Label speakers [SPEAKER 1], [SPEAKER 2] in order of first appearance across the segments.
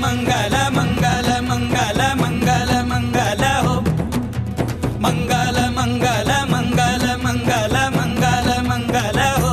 [SPEAKER 1] मंगल मंगल मंगल मंगल मंगल हो, मंगल मंगल मंगल मंगल मंगल मंगल हो।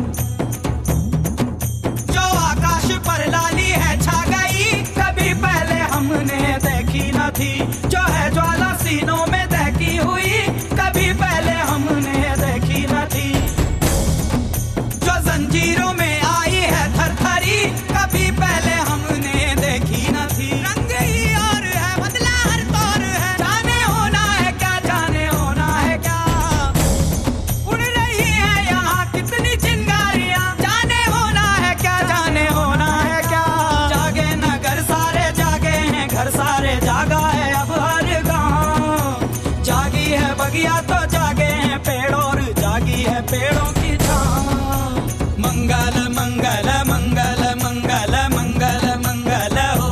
[SPEAKER 1] जो आकाश पर लाली है छा गई, कभी पहले हमने देखी न थी। जो है ज्वाला सीनों में दहकी हुई, कभी पहले हमने देखी न थी। जो जंजीरों में आई है थरथरी, कभी पहले हमने देखी न थी। रंग ही और है बदला हर तौर है, जाने होना है क्या, जाने होना है क्या। उड़ रही है यहाँ कितनी चिंगारियां, जाने होना है क्या, जाने होना है क्या। जागे नगर सारे जागे हैं, घर सारे जागा है अब हर गाँव। जागी है बगिया तो जागे हैं पेड़, और जागी है पेड़ों की छाँव। मंगल मंगल मंगल मंगल मंगल मंगल हो।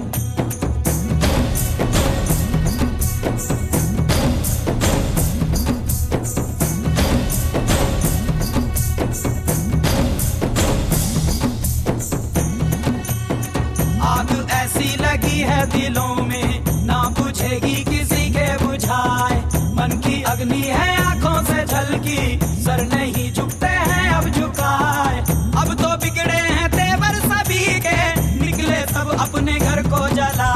[SPEAKER 1] आग ऐसी लगी है दिलों में, ना बुझेगी किसी के बुझाए। मन की अग्नि है आंखों से झलकी, सर नहीं झुकते हैं अब झुकाए। अब तो बिगड़े हैं तेवर सभी के, निकले सब अपने घर को जला।